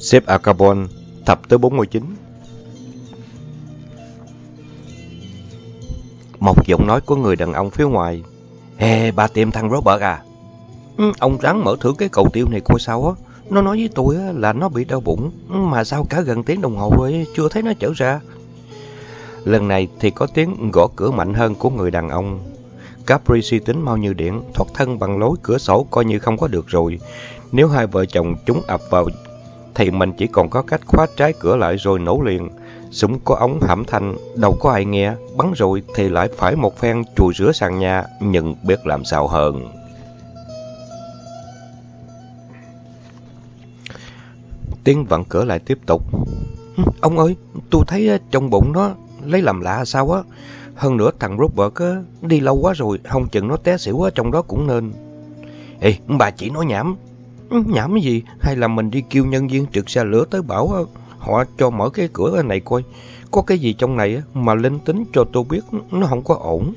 Sếp Acabon, tập thứ 49. Một giọng nói của người đàn ông phía ngoài. Ê, bà tìm thằng Robert à? Ông ráng mở thử cái cầu tiêu này coi sao á. Nó nói với tôi là nó bị đau bụng, mà sao cả gần tiếng đồng hồ rồi chưa thấy nó trở ra. Lần này thì có tiếng gõ cửa mạnh hơn của người đàn ông. Capri suy tính mau như điện, thoát thân bằng lối cửa sổ coi như không có được rồi. Nếu hai vợ chồng chúng ập vào thì mình chỉ còn có cách khóa trái cửa lại rồi nổ liền. Súng có ống hãm thanh, đâu có ai nghe, bắn rồi thì lại phải một phen chùi rửa sàn nhà, nhưng biết làm sao hơn. Tiếng vặn cửa lại tiếp tục. Ông ơi, tôi thấy trong bụng nó lấy làm lạ sao á. Hơn nữa thằng Robert á, đi lâu quá rồi, không chừng nó té xỉu ở trong đó cũng nên. Ê, bà chỉ nói nhảm. Nhảm cái gì? Hay là mình đi kêu nhân viên trực xe lửa tới bảo họ cho mở cái cửa này coi. Có cái gì trong này mà linh tính cho tôi biết nó không có ổn.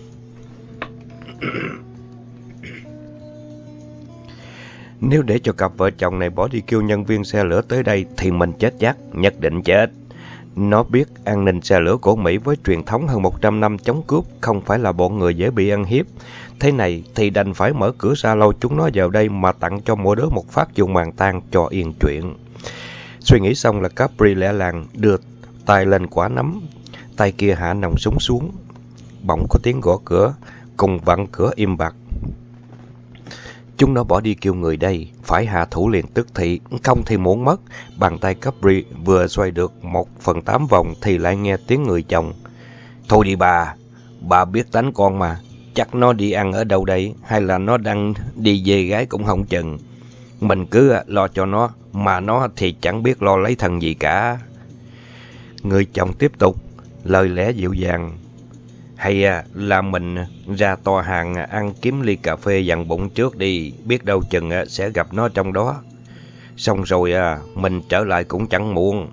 Nếu để cho cặp vợ chồng này bỏ đi kêu nhân viên xe lửa tới đây thì mình chết chắc, nhất định chết. Nó biết an ninh xe lửa của Mỹ với truyền thống hơn 100 năm chống cướp không phải là bọn người dễ bị ăn hiếp. Thế này thì đành phải mở cửa ra lôi chúng nó vào đây mà tặng cho mỗi đứa một phát dùng màn tang cho yên chuyện. Suy nghĩ xong là Capri lẹ làng đưa tay lên quả nắm, tay kia hạ nòng súng xuống. Bỗng có tiếng gõ cửa, cùng vặn cửa im bặt. Chúng nó bỏ đi kêu người đây, phải hạ thủ liền tức thì, không thì muốn mất. Bàn tay Capri vừa xoay được 1/8 vòng thì lại nghe tiếng người chồng. Thôi đi bà biết tánh con mà, chắc nó đi ăn ở đâu đây, hay là nó đang đi về gái cũng không chừng. Mình cứ lo cho nó, mà nó thì chẳng biết lo lấy thân gì cả. Người chồng tiếp tục, lời lẽ dịu dàng. Hay là mình ra tòa hàng ăn kiếm ly cà phê dặn bụng trước đi, biết đâu chừng sẽ gặp nó trong đó. Xong rồi mình trở lại cũng chẳng muộn.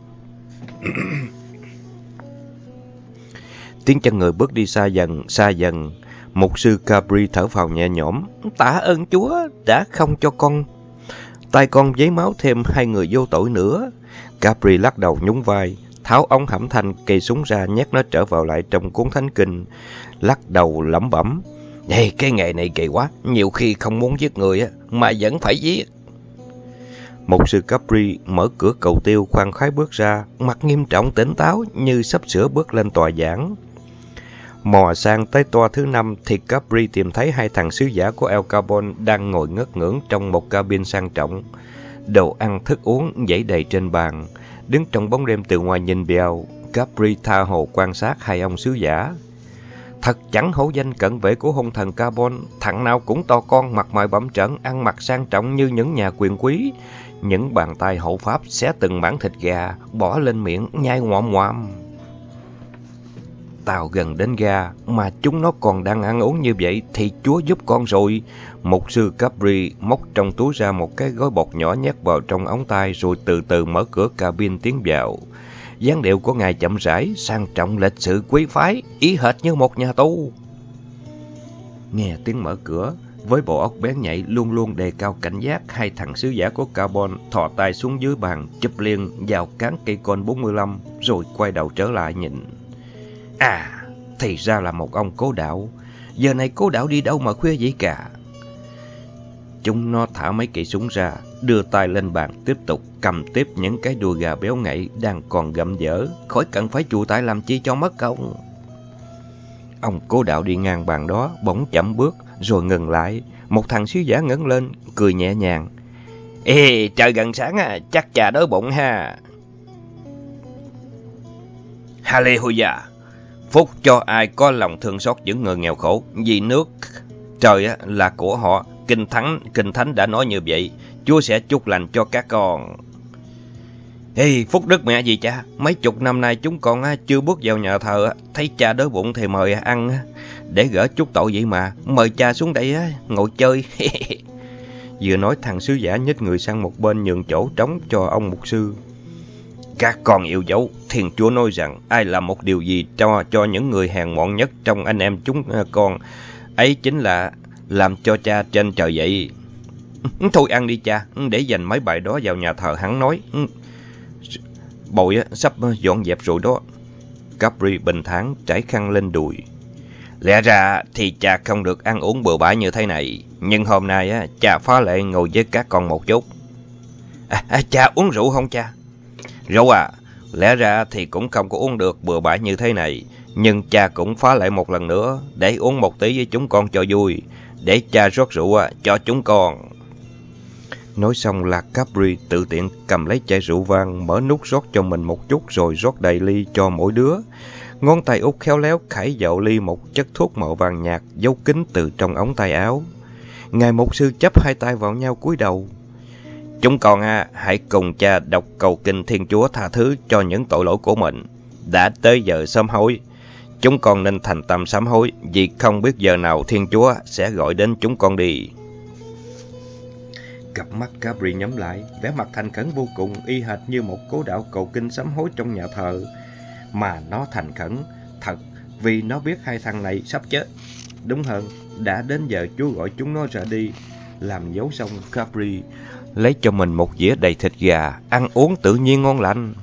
Tiếng chân người bước đi xa dần. Mục sư Capri thở phào nhẹ nhõm. Tạ ơn Chúa đã không cho tay con giấy máu thêm 2 người vô tội nữa. Capri lắc đầu nhún vai, tháo ống hãm thanh cây súng ra nhét nó trở vào lại trong cuốn thánh kinh, lắc đầu lẩm bẩm. Ê, cái nghề này kỳ quá, nhiều khi không muốn giết người mà vẫn phải giết. Mục sư Capri mở cửa cầu tiêu khoan khoái bước ra, mặt nghiêm trọng tỉnh táo như sắp sửa bước lên tòa giảng. Mò sang tới toa thứ 5 thì Capri tìm thấy 2 thằng sứ giả của El Carbon đang ngồi ngất ngưỡng trong một cabin sang trọng. Đồ ăn thức uống dãy đầy trên bàn. Đứng trong bóng đêm từ ngoài nhìn vào, Capri tha hồ quan sát 2 ông sứ giả. Thật chẳng hổ danh cận vệ của hung thần Carbon, thằng nào cũng to con, mặt mày bặm trợn, ăn mặc sang trọng như những nhà quyền quý. Những bàn tay hộ pháp xé từng mảng thịt gà, bỏ lên miệng, nhai ngoạm ngoạm. Tàu gần đến ga, mà chúng nó còn đang ăn uống như vậy thì Chúa giúp con rồi. Mục sư Capri móc trong túi ra một cái gói bột nhỏ nhét vào trong ống tay rồi từ từ mở cửa cabin tiến vào. Dáng điệu của ngài chậm rãi, sang trọng lịch sự quý phái, ý hệt như một nhà tu. Nghe tiếng mở cửa, với bộ óc bén nhạy luôn luôn đề cao cảnh giác, 2 thằng sứ giả của Carbon thò tay xuống dưới bàn, chụp liền vào cán cây con 45, rồi quay đầu trở lại nhìn. À, thì ra là một ông cố đạo. Giờ này cố đạo đi đâu mà khuya vậy cả. Chúng nó thả mấy cây súng ra, đưa tay lên bàn tiếp tục cầm tiếp những cái đùi gà béo ngậy đang còn gặm dở, khỏi cần phải chù tay làm chi cho mất công. Ông cố đạo đi ngang bàn đó, bỗng chậm bước, rồi ngừng lại. Một thằng sứ giả ngẩng lên, cười nhẹ nhàng. Ê, trời gần sáng chắc chà đói bụng ha. Hallelujah! Phúc cho ai có lòng thương xót những người nghèo khổ, vì nước trời là của họ. Kinh Thánh đã nói như vậy, Chúa sẽ chúc lành cho các con. Ê, phúc đức mẹ gì cha, mấy chục năm nay chúng con chưa bước vào nhà thờ, thấy cha đói bụng thì mời ăn, để gỡ chút tội vậy mà, mời cha xuống đây ngồi chơi. Vừa nói thằng sứ giả nhích người sang một bên nhường chỗ trống cho ông mục sư. Các con yêu dấu, Thiên Chúa nói rằng ai làm một điều gì cho những người hèn mọn nhất trong anh em chúng con, ấy chính là làm cho cha trên trời vậy. Thôi ăn đi cha, để dành mấy bài đó vào nhà thờ hắn nói. Bội sắp dọn dẹp rồi đó. Capri bình thản trải khăn lên đùi. Lẽ ra thì cha không được ăn uống bừa bãi như thế này, nhưng hôm nay cha phá lệ ngồi với các con một chút. Cha uống rượu không cha? Rượu à? Lẽ ra thì cũng không có uống được bừa bãi như thế này, nhưng cha cũng phá lệ một lần nữa để uống một tí với chúng con cho vui, để cha rót rượu cho chúng con. Nói xong là Capri tự tiện cầm lấy chai rượu vang, mở nút rót cho mình một chút rồi rót đầy ly cho mỗi đứa. Ngón tay út khéo léo khải dạo ly một chất thuốc màu vàng nhạt giấu kín từ trong ống tay áo. Ngài mục sư chắp hai tay vào nhau cúi đầu. Chúng con hãy cùng cha đọc cầu kinh Thiên Chúa tha thứ cho những tội lỗi của mình. Đã tới giờ sám hối. Chúng con nên thành tâm sám hối, vì không biết giờ nào Thiên Chúa sẽ gọi đến chúng con đi. Cặp mắt Capri nhắm lại, vẻ mặt thành khẩn vô cùng, y hệt như một cố đạo cầu kinh sám hối trong nhà thờ. Mà nó thành khẩn thật, vì nó biết hai thằng này sắp chết. Đúng hơn, đã đến giờ Chúa gọi chúng nó ra đi. Làm dấu xong, Capri lấy cho mình một dĩa đầy thịt gà, ăn uống tự nhiên ngon lành.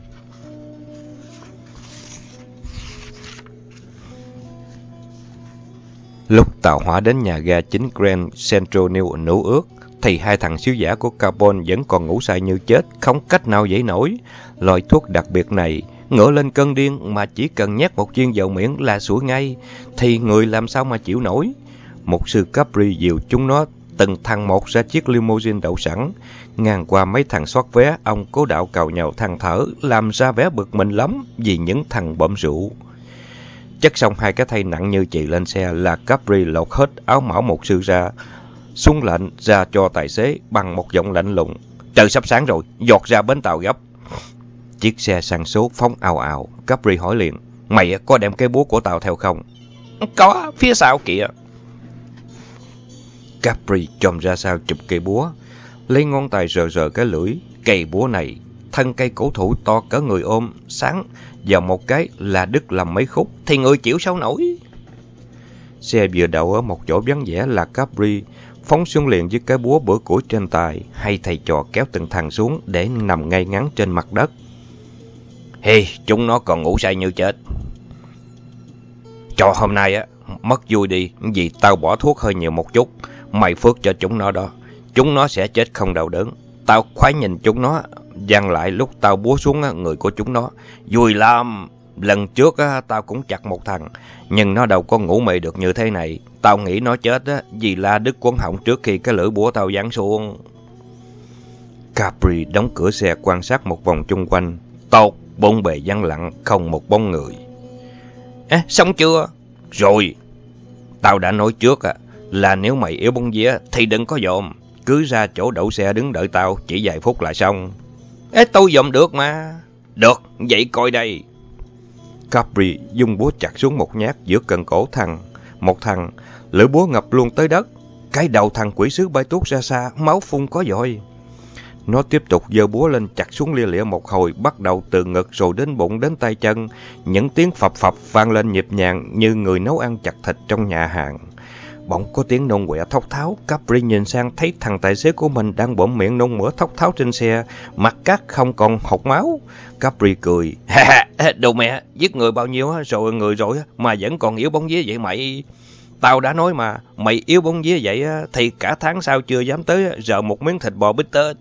Lúc tàu hỏa đến nhà ga chính Grand Central New York, thì hai thằng sứ giả của Capone vẫn còn ngủ say như chết, không cách nào dậy nổi. Loại thuốc đặc biệt này, ngựa lên cơn điên mà chỉ cần nhét một viên vào miệng là sủi ngay, thì người làm sao mà chịu nổi. Mục sư Capri dìu chúng nó từng thằng một ra chiếc limousine đậu sẵn. Ngang qua mấy thằng soát vé, ông cố đạo càu nhàu than thở, làm ra vẻ bực mình lắm vì những thằng bợm rượu. Chất xong hai cái thây nặng như chì lên xe là Capri lột hết áo mão mục sư ra, xuống lệnh ra cho tài xế bằng một giọng lạnh lùng. Trời sắp sáng rồi, dọt ra bến tàu gấp. Chiếc xe sang số phóng ào ào. Capri hỏi liền, mày có đem cái búa của tao theo không? Có, phía sau kìa. Capri chồm ra sau chụp cây búa, lấy ngón tay rờ rờ cái lưỡi. Cây búa này, thân cây cổ thụ to cỡ người ôm, sáng vào một cái là đứt làm mấy khúc, thì người chịu sao nổi. Xe vừa đậu ở một chỗ vắng vẻ là Capri phóng xuống liền với cái búa bữa củi trên tay. Hay thầy trò kéo từng thằng xuống để nằm ngay ngắn trên mặt đất. Chúng nó còn ngủ say như chết. Trò hôm nay mất vui đi, vì tao bỏ thuốc hơi nhiều một chút. Mày phước cho chúng nó đó, chúng nó sẽ chết không đau đớn. Tao khoái nhìn chúng nó giăng lại lúc tao búa xuống người của chúng nó, vui lắm. Lần trước tao cũng chặt một thằng, nhưng nó đâu có ngủ mê được như thế này. Tao nghĩ nó chết vì la đứt cuống họng trước khi cái lưỡi búa tao giáng xuống. Capri đóng cửa xe quan sát một vòng chung quanh. Tốt, bốn bề vắng lặng, không một bóng người. Xong chưa? Rồi. Tao đã nói trước là nếu mày yếu bóng vía thì đừng có dòm. Cứ ra chỗ đậu xe đứng đợi tao, chỉ vài phút là xong. Tôi dòm được mà. Được, vậy coi đây. Capri dùng búa chặt xuống một nhát giữa cần cổ một thằng, lưỡi búa ngập luôn tới đất. Cái đầu thằng quỷ sứ bay tuốt ra xa, máu phun có dội. Nó tiếp tục giơ búa lên chặt xuống lia lịa một hồi, bắt đầu từ ngực rồi đến bụng đến tay chân. Những tiếng phập phập vang lên nhịp nhàng như người nấu ăn chặt thịt trong nhà hàng. Bỗng có tiếng nôn quẹo thốc tháo. Capri nhìn sang thấy thằng tài xế của mình đang bỗng miệng nôn mửa thốc tháo trên xe, mặt cắt không còn hột máu. Capri cười, đồ mẹ, giết người bao nhiêu rồi mà vẫn còn yếu bóng vía vậy mày. Tao đã nói mà, mày yếu bóng vía vậy thì cả tháng sau chưa dám tới rợ một miếng thịt bò bít tết.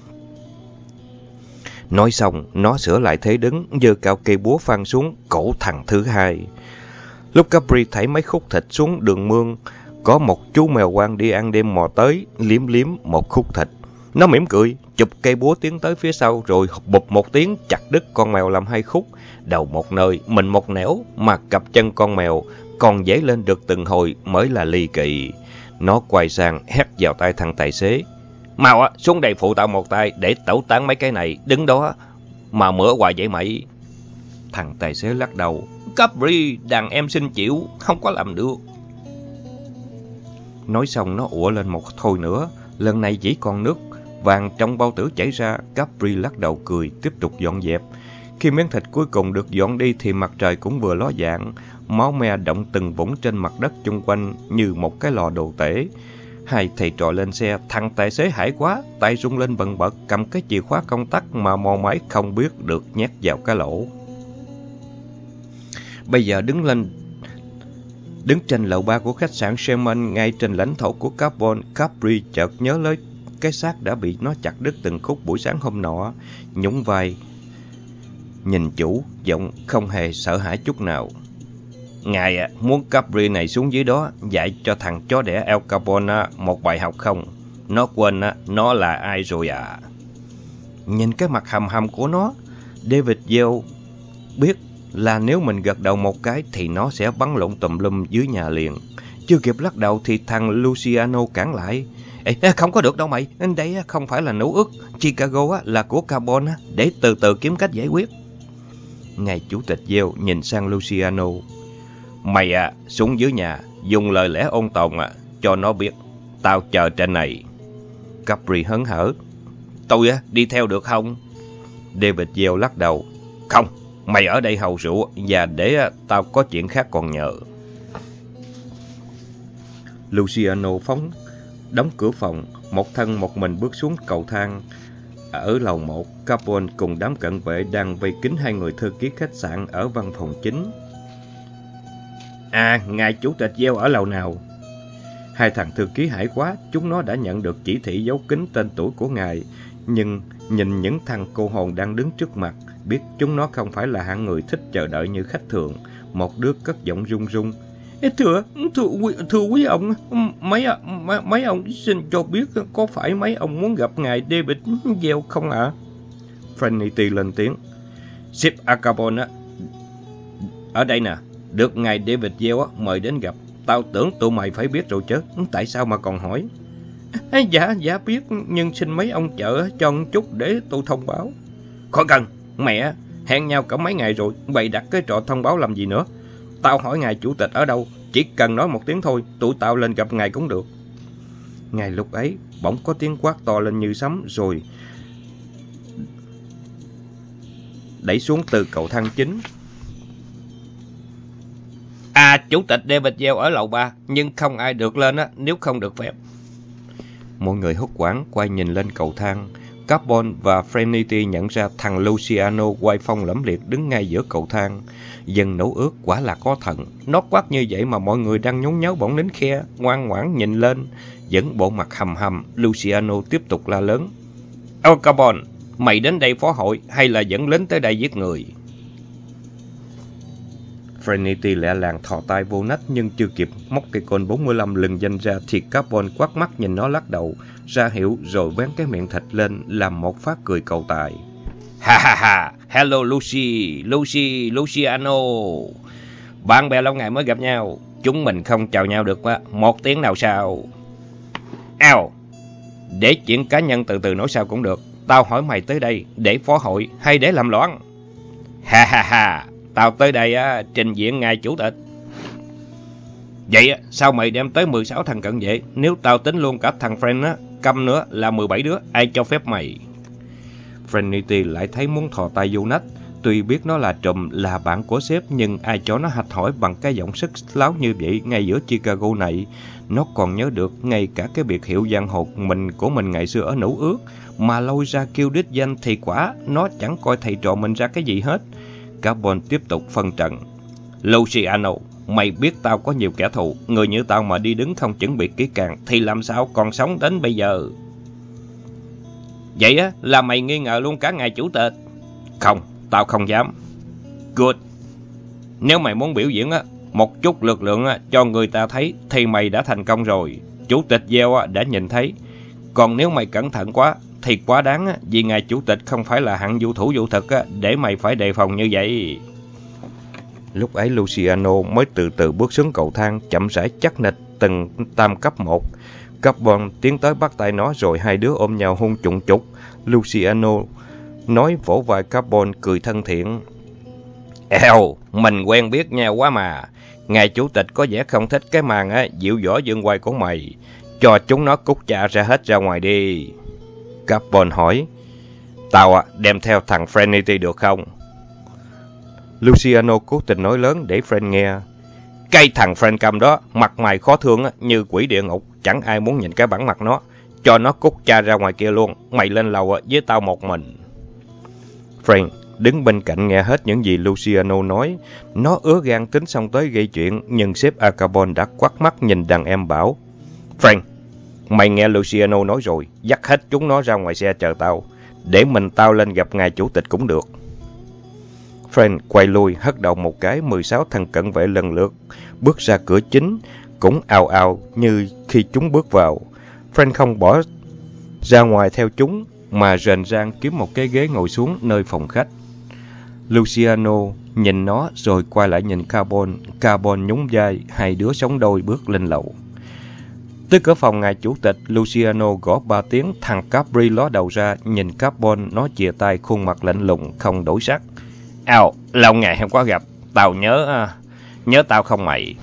Nói xong, nó sửa lại thế đứng, giơ cao cây búa phang xuống cổ thằng thứ hai. Lúc Capri thảy mấy khúc thịt xuống đường mương, có một chú mèo quang đi ăn đêm mò tới, liếm liếm một khúc thịt. Nó mỉm cười, chụp cây búa tiến tới phía sau rồi bụp một tiếng chặt đứt con mèo làm hai khúc, đầu một nơi, mình một nẻo, mà cặp chân con mèo còn dãy lên được từng hồi mới là ly kỳ. Nó quay sang hét vào tay thằng tài xế. Mau xuống đây phụ tao một tay để tẩu tán mấy cái này, đứng đó mà mửa hoài vậy mày. Thằng tài xế lắc đầu. Capri, đàn em xin chịu, không có làm được. Nói xong nó ủa lên một thôi nữa, lần này chỉ còn nước vàng trong bao tử chảy ra. Capri lắc đầu cười, tiếp tục dọn dẹp. Khi miếng thịt cuối cùng được dọn đi thì mặt trời cũng vừa ló dạng, máu me động từng vũng trên mặt đất chung quanh như một cái lò đồ tể. Hai thầy trò lên xe, thằng tài xế hải quá, tay rung lên bần bật, cầm cái chìa khóa công tắc mà mò mái không biết được nhét vào cái lỗ. Bây giờ đứng trên lầu 3 của khách sạn Sherman, ngay trên lãnh thổ của Carbon, Capri chợt nhớ lấy cái xác đã bị nó chặt đứt từng khúc buổi sáng hôm nọ, nhún vai, nhìn chủ, giọng không hề sợ hãi chút nào. Ngài muốn Capri này xuống dưới đó dạy cho thằng chó đẻ El Capone một bài học không? Nó quên nó là ai rồi à? Nhìn cái mặt hầm hầm của nó, David Yale biết là nếu mình gật đầu một cái thì nó sẽ bắn lộn tùm lum dưới nhà liền. Chưa kịp lắc đầu thì thằng Luciano cản lại. Ê, không có được đâu mày, đây không phải là nấu ước. Chicago là của Carbon, để từ từ kiếm cách giải quyết. Ngài chủ tịch Yale nhìn sang Luciano. Mày xuống dưới nhà, dùng lời lẽ ôn tồn cho nó biết, tao chờ trên này. Capri hớn hở. Tôi đi theo được không? David Yale lắc đầu. Không, mày ở đây hầu rượu và để tao có chuyện khác còn nhờ. Luciano đóng cửa phòng, một thân một mình bước xuống cầu thang. Ở lầu 1, Capone cùng đám cận vệ đang vây kín hai người thư ký khách sạn ở văn phòng chính. Ngài chủ tịch Yale ở lầu nào? Hai thằng thư ký hải quá, chúng nó đã nhận được chỉ thị giấu kín tên tuổi của ngài, nhưng nhìn những thằng cô hồn đang đứng trước mặt, biết chúng nó không phải là hạng người thích chờ đợi như khách thường. Một đứa cất giọng run run. Thưa quý ông, mấy ông xin cho biết có phải mấy ông muốn gặp ngài David Yale không ạ? Franity lên tiếng. Ship Acapone ở đây nè, được ngài David Yale mời đến gặp. Tao tưởng tụi mày phải biết rồi chứ, tại sao mà còn hỏi? Dạ biết, nhưng xin mấy ông chờ cho một chút để tôi thông báo. Khỏi cần, mẹ, hẹn nhau cả mấy ngày rồi, bày đặt cái trò thông báo làm gì nữa? Tao hỏi ngài chủ tịch ở đâu, chỉ cần nói một tiếng thôi, tụi tao lên gặp ngài cũng được. Ngay lúc ấy, bỗng có tiếng quát to lên như sấm rồi đẩy xuống từ cầu thang chính. Chủ tịch David Yale ở lầu 3, nhưng không ai được lên nếu không được phép. Mọi người hốt hoảng quay nhìn lên cầu thang. Carbon và Franity nhận ra thằng Luciano oai phong lẫm liệt đứng ngay giữa cầu thang. Dân nấu ước quả là có thần. Nó quát như vậy mà mọi người đang nhốn nháo bỗng nín khe, ngoan ngoãn nhìn lên. Vẫn bộ mặt hầm hầm, Luciano tiếp tục la lớn. Carbon, mày đến đây phó hội hay là dẫn lính tới đây giết người? Franity lẹ làng thò tay vô nách, nhưng chưa kịp móc cây côn 45 lừng danh ra thì Carbon quát mắt nhìn nó lắc đầu, ra hiệu rồi vén cái miệng thịt lên làm một phát cười cầu tài. Ha ha ha, hello Luciano. Bạn bè lâu ngày mới gặp nhau, chúng mình không chào nhau được một tiếng nào sao? Để chuyện cá nhân từ từ nói sao cũng được. Tao hỏi mày tới đây để phó hội hay để làm loạn? Ha ha ha, tao tới đây trình diện ngài chủ tịch. Vậy sao mày đem tới 16 thằng cận vệ? Nếu tao tính luôn cả thằng Friend câm nữa là 17 đứa, ai cho phép mày? Franity lại thấy muốn thò tay vô nách. Tuy biết nó là trùm, là bạn của sếp, nhưng ai cho nó hạch hỏi bằng cái giọng sức láo như vậy ngay giữa Chicago này. Nó còn nhớ được ngay cả cái biệt hiệu giang hồ của mình ngày xưa ở Nấu Ước, mà lôi ra kêu đích danh thì quả nó chẳng coi thầy trò mình ra cái gì hết. Carbon tiếp tục phân trần. Luciano, mày biết tao có nhiều kẻ thù, người như tao mà đi đứng không chuẩn bị kỹ càng thì làm sao còn sống đến bây giờ? Vậy là mày nghi ngờ luôn cả ngài chủ tịch? Không, tao không dám. Good. Nếu mày muốn biểu diễn một chút lực lượng cho người ta thấy thì mày đã thành công rồi. Chủ tịch Yale đã nhìn thấy. Còn nếu mày cẩn thận quá thì quá đáng, vì ngài chủ tịch không phải là hạng vũ thủ vũ thực để mày phải đề phòng như vậy. Lúc ấy Luciano mới từ từ bước xuống cầu thang, chậm rãi chắc nịch từng tam cấp 1. Carbon tiến tới bắt tay nó rồi hai đứa ôm nhau hôn chụng chục. Luciano nói vỗ vai Carbon cười thân thiện. Mình quen biết nhau quá mà. Ngài chủ tịch có vẻ không thích cái màn dịu dõ dương quay của mày. Cho chúng nó cút chạ ra hết ra ngoài đi. Carbon hỏi. Tao đem theo thằng Franity được không? Luciano cố tình nói lớn để Fran nghe. Cái thằng Francom đó, mặt mày khó thương như quỷ địa ngục, chẳng ai muốn nhìn cái bản mặt nó. Cho nó cút cha ra ngoài kia luôn, mày lên lầu với tao một mình. Frank đứng bên cạnh nghe hết những gì Luciano nói. Nó ứa gan tính xong tới gây chuyện, nhưng sếp Acabon đã quắt mắt nhìn đàn em bảo: Frank, mày nghe Luciano nói rồi, dắt hết chúng nó ra ngoài xe chờ tao. Để tao lên gặp ngài chủ tịch cũng được. Frank quay lui, hất đầu một cái, 16 thằng cận vệ lần lượt bước ra cửa chính, cũng ào ào như khi chúng bước vào. Frank không bỏ ra ngoài theo chúng, mà rền rang kiếm một cái ghế ngồi xuống nơi phòng khách. Luciano nhìn nó rồi quay lại nhìn Carbon. Carbon nhún vai, hai đứa sống đôi bước lên lầu. Tới cửa phòng ngài chủ tịch, Luciano gõ 3 tiếng, thằng Capri ló đầu ra, nhìn Carbon, nó chìa tay, khuôn mặt lạnh lùng, không đổi sắc. Lâu ngày không có gặp, tao nhớ tao không mày?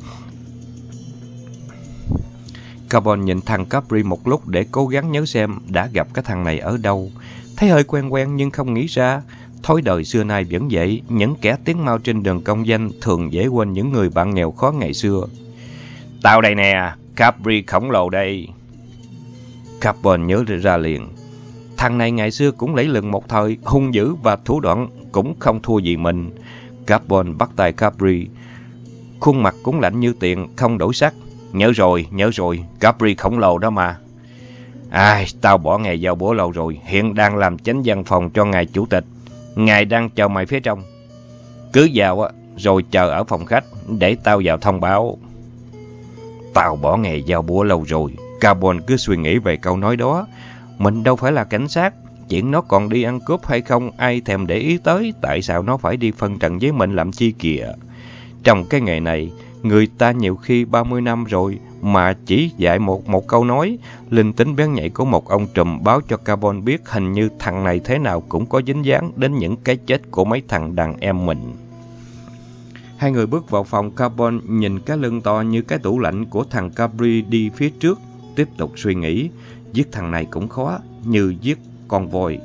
Carbon nhìn thằng Capri một lúc để cố gắng nhớ xem đã gặp cái thằng này ở đâu. Thấy hơi quen quen nhưng không nghĩ ra. Thói đời xưa nay vẫn vậy, những kẻ tiếng mau trên đường công danh thường dễ quên những người bạn nghèo khó ngày xưa. Tao đây nè, Capri khổng lồ đây. Carbon nhớ ra liền. Thằng này ngày xưa cũng lẫy lừng một thời, hung dữ và thủ đoạn cũng không thua gì mình. Carbon bắt tay Capri. Khuôn mặt cũng lạnh như tiền, không đổi sắc. Nhớ rồi, Capri khổng lồ đó mà. Tao bỏ nghề giao búa lâu rồi, hiện đang làm chánh văn phòng cho ngài chủ tịch. Ngài đang chờ mày phía trong. Cứ vào rồi chờ ở phòng khách, để tao vào thông báo. Tao bỏ nghề giao búa lâu rồi. Carbon cứ suy nghĩ về câu nói đó. Mình đâu phải là cảnh sát. Chuyện nó còn đi ăn cướp hay không, ai thèm để ý tới. Tại sao nó phải đi phân trần với mình làm chi kìa? Trong cái nghề này, người ta nhiều khi 30 năm rồi mà chỉ dạy một câu nói. Linh tính bén nhạy của một ông trùm báo cho Carbon biết hình như thằng này thế nào cũng có dính dáng đến những cái chết của mấy thằng đàn em mình. Hai người bước vào phòng. Carbon nhìn cái lưng to như cái tủ lạnh của thằng Capri đi phía trước, tiếp tục suy nghĩ. Giết thằng này cũng khó, như giết con voi.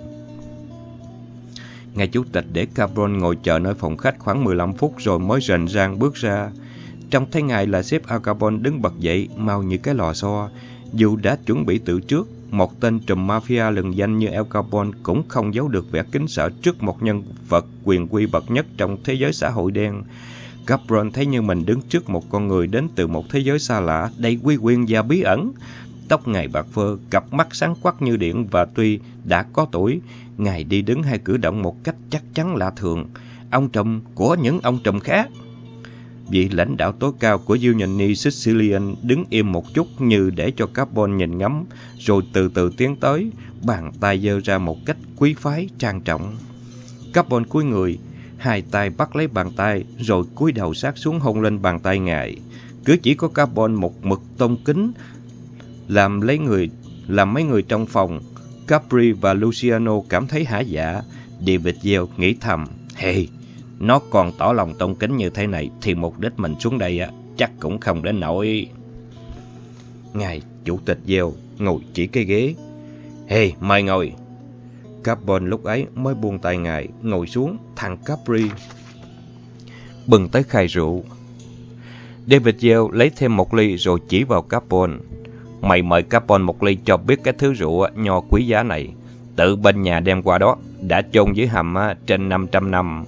Ngài chủ tịch để Carbon ngồi chờ nơi phòng khách khoảng 15 phút rồi mới rền rang bước ra. Trông thấy ngài là sếp Acabon đứng bật dậy, mau như cái lò xo. Dù đã chuẩn bị từ trước, một tên trùm mafia lừng danh như El Capone cũng không giấu được vẻ kính sợ trước một nhân vật quyền quy bậc nhất trong thế giới xã hội đen. Capone thấy như mình đứng trước một con người đến từ một thế giới xa lạ, đầy uy quyền và bí ẩn. Tóc ngài bạc phơ, cặp mắt sáng quắc như điện, và tuy đã có tuổi, ngài đi đứng hay cử động một cách chắc chắn lạ thường, ông trùm của những ông trùm khác. Vị lãnh đạo tối cao của Union Sicilian đứng im một chút như để cho Capone nhìn ngắm, rồi từ từ tiến tới, bàn tay giơ ra một cách quý phái trang trọng. Capone cúi người, hai tay bắt lấy bàn tay, rồi cúi đầu sát xuống hôn lên bàn tay ngài. Cử chỉ của Capone một mực tôn kính, làm mấy người trong phòng, Capri và Luciano cảm thấy hả dạ. David Yale nghĩ thầm, hey, nó còn tỏ lòng tôn kính như thế này thì mục đích mình xuống đây chắc cũng không đến nỗi. Ngài chủ tịch Yale ngồi chỉ cái ghế. Hey, mời ngồi. Capone lúc ấy mới buông tay ngài, ngồi xuống. Thằng Capri bừng tới khay rượu. David Yale lấy thêm một ly rồi chỉ vào Capone. Mày mời Capone một ly cho biết cái thứ rượu nho quý giá này. Tự bên nhà đem qua đó, đã chôn dưới hầm trên 500 năm.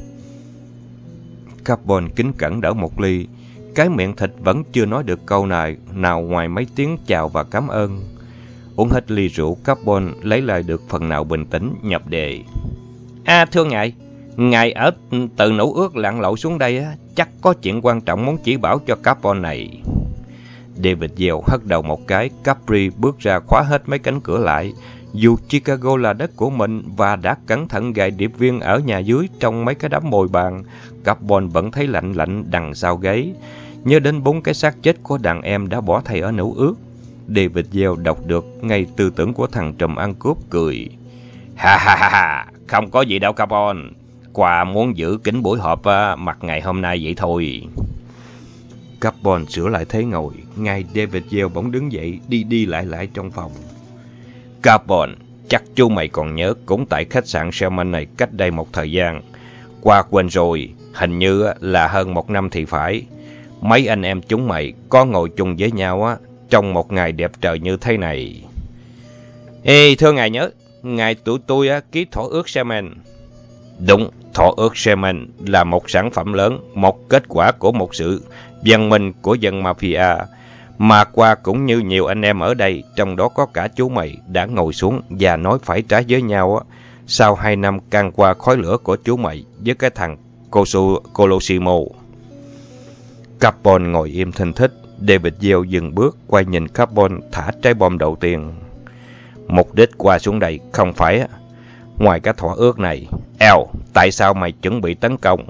Capone kính cẩn đỡ một ly. Cái miệng thịt vẫn chưa nói được câu nào ngoài mấy tiếng chào và cảm ơn. Uống hết ly rượu, Capone lấy lại được phần nào bình tĩnh, nhập đề. Thưa ngài ở từ Nũ Ước lặn lội xuống đây chắc có chuyện quan trọng muốn chỉ bảo cho Capone này. David Yale hất đầu một cái. Capri bước ra khóa hết mấy cánh cửa lại. Dù Chicago là đất của mình và đã cẩn thận gài điệp viên ở nhà dưới trong mấy cái đám bồi bàn, Capone vẫn thấy lạnh lạnh đằng sau gáy. Nhớ đến 4 cái xác chết của đàn em đã bỏ thầy ở Nũ Ước, David Yale đọc được ngay tư tưởng của thằng trùm ăn cướp, cười. Ha ha ha ha, không có gì đâu Capone. Quà muốn giữ kín buổi họp mặt ngày hôm nay vậy thôi. Capone sửa lại thế ngồi. Ngài David Yale bỗng đứng dậy, đi lại trong phòng. Capone, chắc chú mày còn nhớ, cũng tại khách sạn Sherman này cách đây một thời gian. Qua quên rồi, hình như là hơn 1 năm thì phải. mấy anh em chúng mày có ngồi chung với nhau á trong một ngày đẹp trời như thế này. Ê, thưa ngài nhớ, ngài tụi tôi ký thỏa ước Seaman. Đúng, thỏa ước Seaman là một sản phẩm lớn, một kết quả của một sự văn minh của dân mafia. Mà qua cũng như nhiều anh em ở đây, trong đó có cả chú mày, đã ngồi xuống và nói phải trái với nhau á. Sau 2 năm can qua khói lửa của chú mày với cái thằng Colosimo. Carbon ngồi im thinh thích. David Yeo dừng bước, quay nhìn Carbon thả trái bom đầu tiên. Mục đích qua xuống đây không phải ngoài cái thỏa ước này. Tại sao mày chuẩn bị tấn công?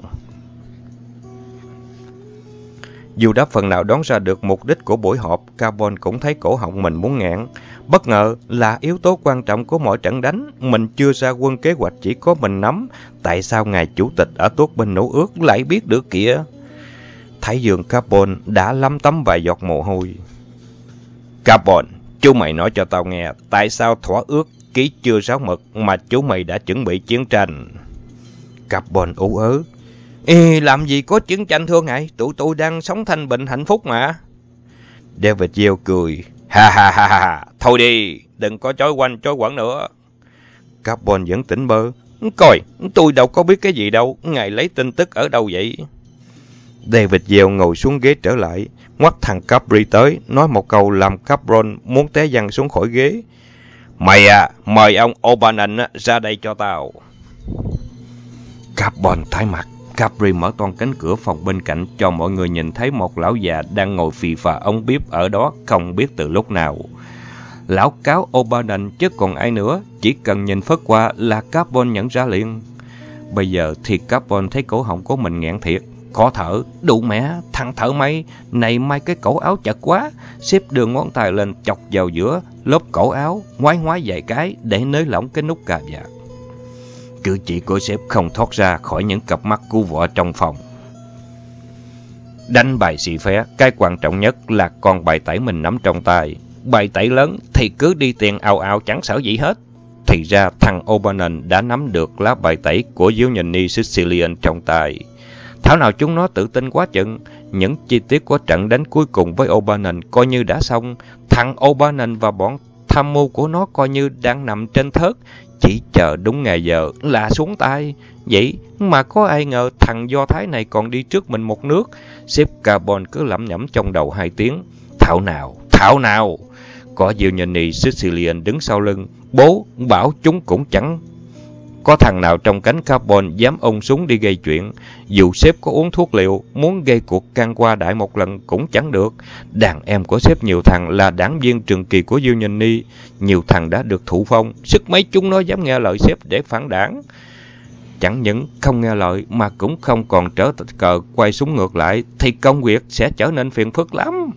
Dù đã phần nào đoán ra được mục đích của buổi họp, Carbon cũng thấy cổ họng mình muốn nghẹn. Bất ngờ là yếu tố quan trọng của mọi trận đánh. Mình chưa ra quân, kế hoạch chỉ có mình nắm. Tại sao ngài chủ tịch ở tốt bên nổ ước lại biết được kìa? Thái dương Carbon đã lấm tấm vài giọt mồ hôi. Carbon, chú mày nói cho tao nghe, tại sao thỏa ước ký chưa ráo mực mà chú mày đã chuẩn bị chiến tranh? Carbon ú ớ. Làm gì có chiến tranh thưa ngài, tụi tôi đang sống thanh bình hạnh phúc mà. David Yeo cười. Ha ha ha ha, thôi đi, đừng có chối quanh chối quẩn nữa. Carbon vẫn tỉnh bơ. Coi, tôi đâu có biết cái gì đâu, ngài lấy tin tức ở đâu vậy? David Yeo ngồi xuống ghế trở lại, ngoắt thằng Capri tới, nói một câu làm Carbon muốn té văng xuống khỏi ghế. Mày mời ông O'Bannon ra đây cho tao. Carbon tái mặt. Capri mở toang cánh cửa phòng bên cạnh cho mọi người nhìn thấy một lão già đang ngồi phì phà ống bếp ở đó không biết từ lúc nào. Lão cáo O'Bannon chứ còn ai nữa, chỉ cần nhìn phớt qua là Carbon nhận ra liền. Bây giờ thì Carbon thấy cổ họng của mình nghẹn thiệt, khó thở. Đủ mẹ, thằng thở máy, này may cái cổ áo chật quá. Xếp đường ngón tay lên chọc vào giữa lớp cổ áo, ngoái ngoái vài cái để nới lỏng cái nút cà vạt. Cử chỉ của sếp không thoát ra khỏi những cặp mắt cứu võ trong phòng. Đánh bài xì phé, cái quan trọng nhất là con bài tẩy mình nắm trong tay. Bài tẩy lớn thì cứ đi tiền ào ào chẳng sợ gì hết. Thì ra thằng O'Bannon đã nắm được lá bài tẩy của Eugenie Sicilian trong tay. Thảo nào chúng nó tự tin quá chừng. Những chi tiết của trận đánh cuối cùng với O'Bannon coi như đã xong. Thằng O'Bannon và bọn tham mưu của nó coi như đang nằm trên thớt, chỉ chờ đúng ngày giờ là xuống tay. Vậy mà có ai ngờ thằng Do Thái này còn đi trước mình một nước. Sếp Carbon cứ lẩm nhẩm trong đầu 2 tiếng. Thảo nào. Có Eugenie Sicilian đứng sau lưng, bố bảo chúng cũng chẳng có thằng nào trong cánh Carbon dám ôm súng đi gây chuyện. Dù sếp có uống thuốc liệu, muốn gây cuộc can qua đại một lần cũng chẳng được. Đàn em của sếp nhiều thằng là đảng viên trường kỳ của Eugenie. Nhiều thằng đã được thụ phong, sức mấy chúng nó dám nghe lời sếp để phản đảng. Chẳng những không nghe lời mà cũng không còn trở cờ quay súng ngược lại, thì công việc sẽ trở nên phiền phức lắm.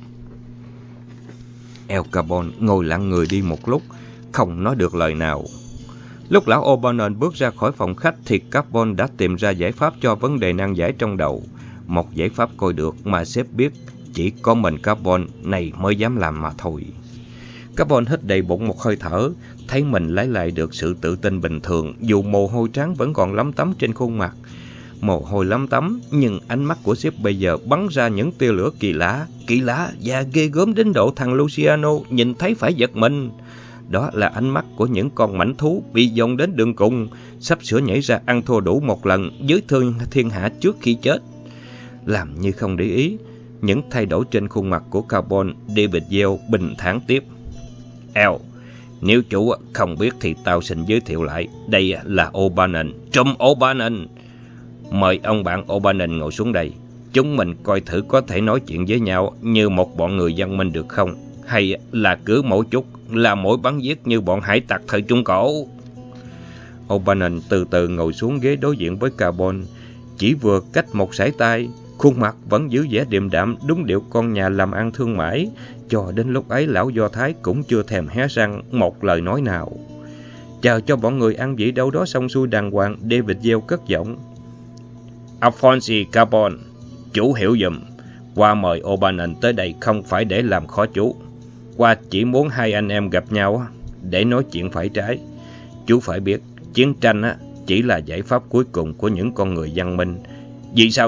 El Carbon ngồi lặng người đi một lúc, không nói được lời nào. Lúc lão O'Bannon bước ra khỏi phòng khách thì Carbon đã tìm ra giải pháp cho vấn đề nan giải trong đầu. Một giải pháp coi được mà sếp biết chỉ có mình Carbon này mới dám làm mà thôi. Carbon hít đầy bụng một hơi thở, thấy mình lấy lại được sự tự tin bình thường dù mồ hôi trắng vẫn còn lấm tấm trên khuôn mặt. Mồ hôi lấm tấm, nhưng ánh mắt của sếp bây giờ bắn ra những tia lửa kỳ lạ và ghê gớm đến độ thằng Luciano nhìn thấy phải giật mình. Đó là ánh mắt của những con mãnh thú bị dồn đến đường cùng, sắp sửa nhảy ra ăn thua đủ một lần với thiên hạ trước khi chết. Làm như không để ý những thay đổi trên khuôn mặt của Carbon, David Yeo bình thản tiếp. Nếu chủ không biết thì tao xin giới thiệu lại. Đây là O'Bannon, Trùm O'Bannon. Mời ông bạn O'Bannon ngồi xuống đây. Chúng mình coi thử có thể nói chuyện với nhau như một bọn người văn minh được không? Hay là cứ mỗi chút là mỗi bắn giết như bọn hải tặc thời Trung Cổ? O'Bannon từ từ ngồi xuống ghế đối diện với Carbon, chỉ vừa cách một sải tay, khuôn mặt vẫn giữ vẻ điềm đạm đúng điệu con nhà làm ăn thương mại. Cho đến lúc ấy lão Do Thái cũng chưa thèm hé răng một lời nói nào. Chờ cho bọn người ăn vị đâu đó xong xuôi đàng hoàng, David Yeo cất giọng. Alphonse Carbon, chú hiểu giùm, qua mời O'Bannon tới đây không phải để làm khó chú. Qua chỉ muốn hai anh em gặp nhau để nói chuyện phải trái. Chú phải biết, chiến tranh chỉ là giải pháp cuối cùng của những con người văn minh. Vì sao vậy?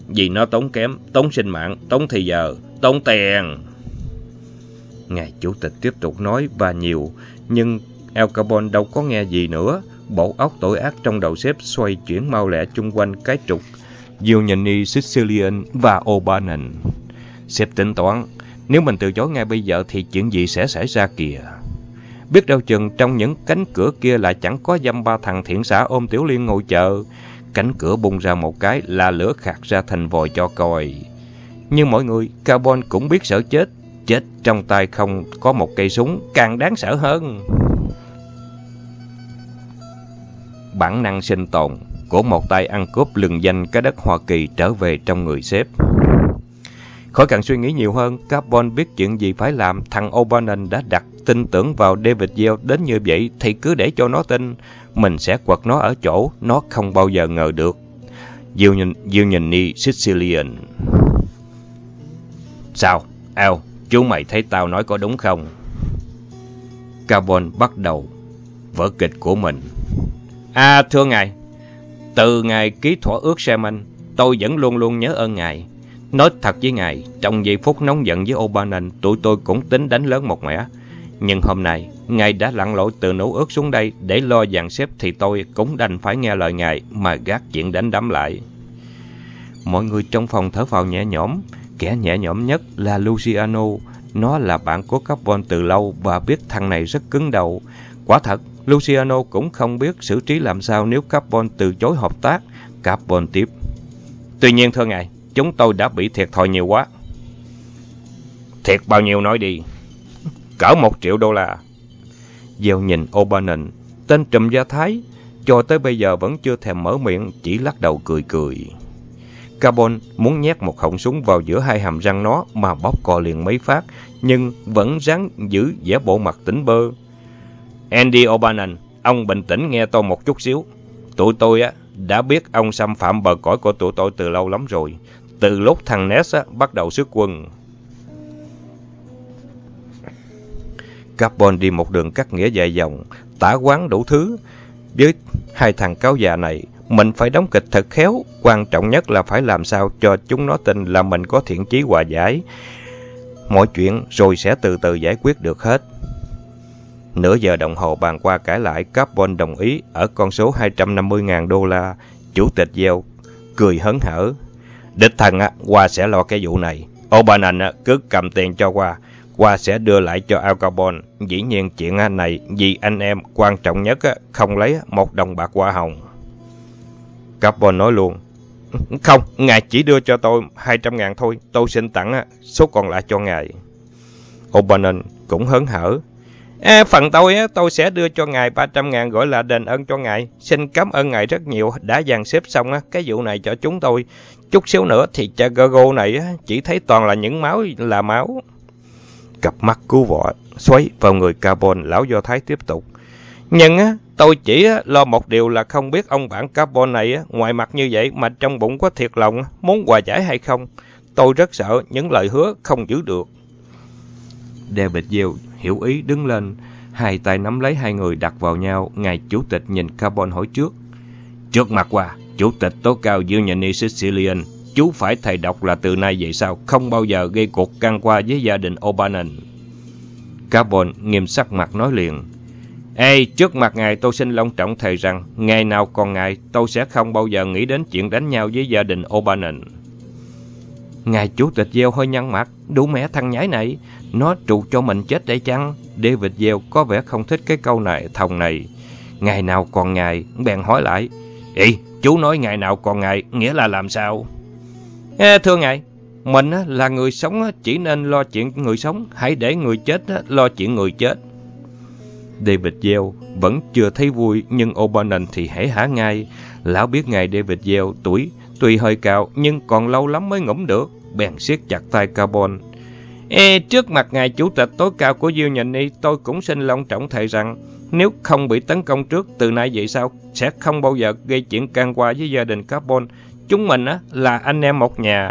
Vì nó tốn kém, tốn sinh mạng, tốn thời giờ, tốn tiền. Ngài chủ tịch tiếp tục nói và nhiều, nhưng Al Capone đâu có nghe gì nữa. Bộ óc tội ác trong đầu sếp xoay chuyển mau lẹ chung quanh cái trục Giuliani, Sicilian và O'Bannon. Sếp tính toán, nếu mình từ chối ngay bây giờ thì chuyện gì sẽ xảy ra kìa. Biết đâu chừng trong những cánh cửa kia lại chẳng có dăm ba thằng thiện xã ôm Tiểu Liên ngồi chờ. Cánh cửa bung ra một cái là lửa khạc ra thành vòi cho coi. Nhưng mọi người, Carbon cũng biết sợ chết. Chết trong tay không có một cây súng càng đáng sợ hơn. Bản năng sinh tồn của một tay ăn cướp lừng danh cái đất Hoa Kỳ trở về trong người sếp. Khỏi cần suy nghĩ nhiều hơn, Carbon biết chuyện gì phải làm. Thằng O'Bannon đã đặt tin tưởng vào David Yale đến như vậy thì cứ để cho nó tin. Mình sẽ quật nó ở chỗ nó không bao giờ ngờ được. Giuliani Sicilian. Sao? Al, chú mày thấy tao nói có đúng không? Carbon bắt đầu vở kịch của mình. Thưa ngài, từ ngày ký thỏa ước Sherman, tôi vẫn luôn luôn nhớ ơn ngài. Nói thật với ngài, trong giây phút nóng giận với O'Bannon, tụi tôi cũng tính đánh lớn một mẻ. Nhưng hôm nay, ngài đã lặn lội từ nấu ước xuống đây để lo dàn xếp thì tôi cũng đành phải nghe lời ngài mà gác chuyện đánh đấm lại. Mọi người trong phòng thở phào nhẹ nhõm. Kẻ nhẹ nhõm nhất là Luciano. Nó là bạn của Carbon từ lâu và biết thằng này rất cứng đầu. Quả thật, Luciano cũng không biết xử trí làm sao nếu Carbon từ chối hợp tác. Carbon tiếp. Tuy nhiên thưa ngài, chúng tôi đã bị thiệt thòi nhiều quá. Thiệt bao nhiêu nói đi. Cỡ $1 triệu. Gieo nhìn O'Bannon, tên trùm Do Thái, cho tới bây giờ vẫn chưa thèm mở miệng, chỉ lắc đầu cười cười. Carbon muốn nhét một họng súng vào giữa hai hàm răng nó mà bóp cò liền mấy phát, nhưng vẫn ráng giữ vẻ bộ mặt tỉnh bơ. Andy O'Bannon, ông bình tĩnh nghe tôi một chút xíu. Tụi tôi đã biết ông xâm phạm bờ cõi của tụi tôi từ lâu lắm rồi. Từ lúc thằng Ness bắt đầu xuất quân. Carbon đi một đường cắt nghĩa dài dòng, tả quán đủ thứ. Với hai thằng cáo già này, mình phải đóng kịch thật khéo. Quan trọng nhất là phải làm sao cho chúng nó tin là mình có thiện chí hòa giải. Mọi chuyện rồi sẽ từ từ giải quyết được hết. Nửa giờ đồng hồ bàn qua cãi lại, Carbon đồng ý ở con số $250,000. Chủ tịch Yale cười hớn hở. Đích thân Hoa sẽ lo cái vụ này. O'Bannon cứ cầm tiền cho Hoa. Hoa sẽ đưa lại cho Al Capone. Dĩ nhiên chuyện này vì anh em, quan trọng nhất không lấy một đồng bạc hoa hồng. Carbon nói luôn. Không, ngài chỉ đưa cho tôi 200.000 thôi. Tôi xin tặng số còn lại cho ngài. O'Bannon cũng hớn hở. Phần tôi sẽ đưa cho ngài 300.000 gọi là đền ơn cho ngài. Xin cảm ơn ngài rất nhiều đã dàn xếp xong cái vụ này cho chúng tôi. Chút xíu nữa thì Chicago này chỉ thấy toàn là những máu là máu. Cặp mắt cứu vọ xoáy vào người Carbon, lão Do Thái tiếp tục. Nhưng tôi chỉ lo một điều là không biết ông bạn Carbon này ngoài mặt như vậy mà trong bụng có thiệt lòng muốn hòa giải hay không. Tôi rất sợ những lời hứa không giữ được. David Yale hiểu ý đứng lên, hai tay nắm lấy hai người đặt vào nhau. Ngài chủ tịch nhìn Carbon hỏi trước. Trước mặt Hoa, chủ tịch tố cao Giuliani Sicilian, chú phải thầy đọc là từ nay về sau không bao giờ gây cuộc can qua với gia đình O'Bannon. Carbon nghiêm sắc mặt nói liền. Trước mặt ngài tôi xin long trọng thề rằng ngày nào còn ngài tôi sẽ không bao giờ nghĩ đến chuyện đánh nhau với gia đình O'Bannon. Ngài chủ tịch Yale hơi nhăn mặt. Đủ mẹ thằng nhãi này, nó trù cho mình chết đấy chăng? David Yale có vẻ không thích cái câu này thòng này. Ngày nào còn ngài, bèn hỏi lại. Chú nói ngày nào còn ngài nghĩa là làm sao? Thưa ngài, mình là người sống chỉ nên lo chuyện người sống, hãy để người chết lo chuyện người chết. David Yale vẫn chưa thấy vui, nhưng O'Bannon thì hễ hả ngay. Lão biết ngài David Yale tuổi tuy hơi cao nhưng còn lâu lắm mới ngủm được, bèn siết chặt tay Carbon. Trước mặt ngài chủ tịch tối cao của Giuliani, tôi cũng xin long trọng thề rằng nếu không bị tấn công trước, từ nay về sau sẽ không bao giờ gây chuyện can qua với gia đình Carbon. Chúng mình là anh em một nhà.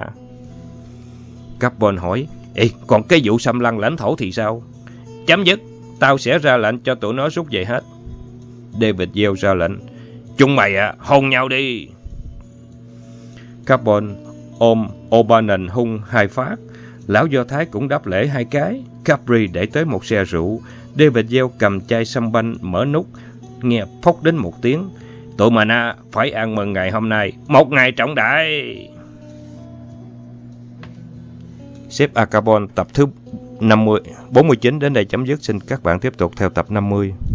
Carbon hỏi. Còn cái vụ xâm lăng lãnh thổ thì sao? Chấm dứt. Tao sẽ ra lệnh cho tụi nó rút về hết. David Yale ra lệnh. Chúng mày hôn nhau đi. Carbon ôm O'Bannon hung 2 phát. Lão Do Thái cũng đáp lễ 2 cái. Capri để tới một xe rượu. David Yeo cầm chai sâm banh mở nút, nghe phốc đến một tiếng. Tụi mình phải ăn mừng ngày hôm nay, một ngày trọng đại. Chef Acabon tập thứ 49 đến đây chấm dứt. Xin các bạn tiếp tục theo tập 50.